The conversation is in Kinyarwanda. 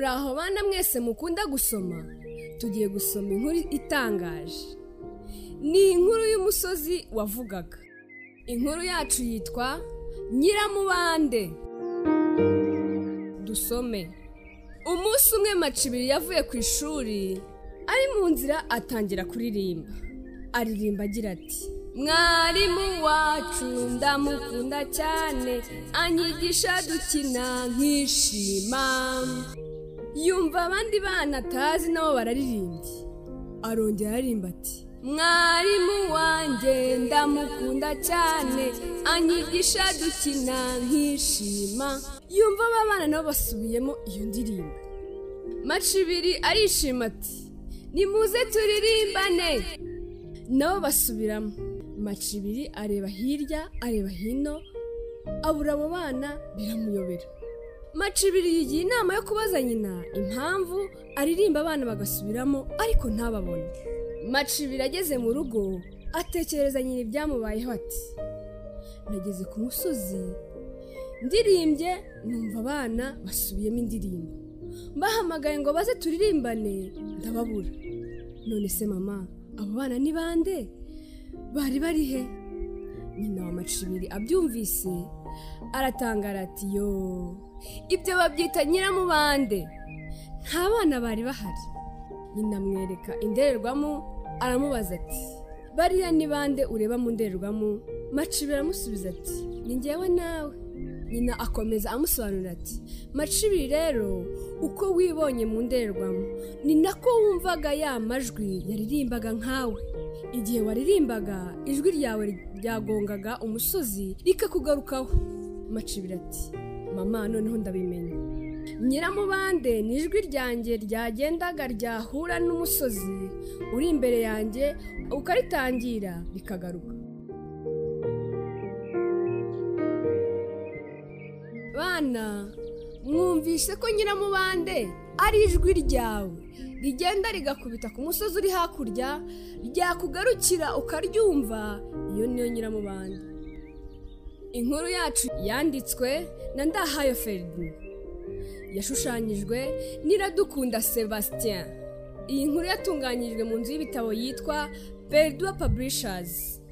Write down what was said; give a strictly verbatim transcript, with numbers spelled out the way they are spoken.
muraho bana mwese mukunda gusoma. Tugiye gusoma inkuru itangaje. Ni inkuru y'umusozi wavugaga. Inkuru yacu yitwa Nyiramubande. Dusome. Umunsi umwe Macibiri yavuye ku ishuri, ari mu nzira atangira kuririmba. Aririmba agira ati: mwarimu wacu ndamukunda cyane, anyigisha dukina nkishima. Yumva abandi bana atazi nabo bararirimbye. Arongera aririmba ati: mwarimu wanjye ndamukunda cyane, anyigisha dukina nkishima. Yumva abana nabo basubiyemo iyo ndirimbo. Macibiri arishima ati: nimuze turirimbane. Nabo basubiramo. Macibiri areba hirya areba hino, abura abo bana biramuyobera. Macibiri yigiye inama yo kubaza nyina impamvu aririmba abana bagasubiramo ariko ntababone. Macibiri ageze mu rugo atekereza nyina ibyamubayeho ati: nageze ku musozi ndirimbye numva abana basubiyemo indirimbo, bahamagaye ngo baze turirimbane ndababura. None se mama, abo bana ni bande? Bari bari he? Nyina wa Macibiri abyumvise aratangara ati: yo, ibyo babyita Nyiramubande, nta bana bari bahari. Nyina amwereka indorerwamo aramubaza ati: bariya ni bande ureba mu ndorerwamo? Macibiri aramusubiza ati: ni njyewe nawe. Nyina akomeza amusobanurira ati: Macibiri rero, uko wibonye mu ndorerwamo ni nako wumvaga ya majwi yaririmbaga nkawe. Igihe waririmbaga ijwi ryawe ryagongaga umusozi rikakugarukaho. Macibiri ati: mama, noneho ndabimenye. Nyiramubande ni ijwi ryanjye ryagendaga ryahura n'umusozi uri imbere yanjye ukaritangira rikagaruka. Bana, mwumvise ko Nyiramubande ari ijwi ryawe rigenda rigakubita ku musozi uri hakurya, ryakugarukira ukaryumva. Iyo niyo Nyiramubande. Inkuru yacu yanditswe na Ndahayo Ferdinand, yashushanyijwe n'Iradukunda Sebastien. Iyi nkuru yatunganyijwe mu nzu y'ibitabo yitwa Perdua Publishers.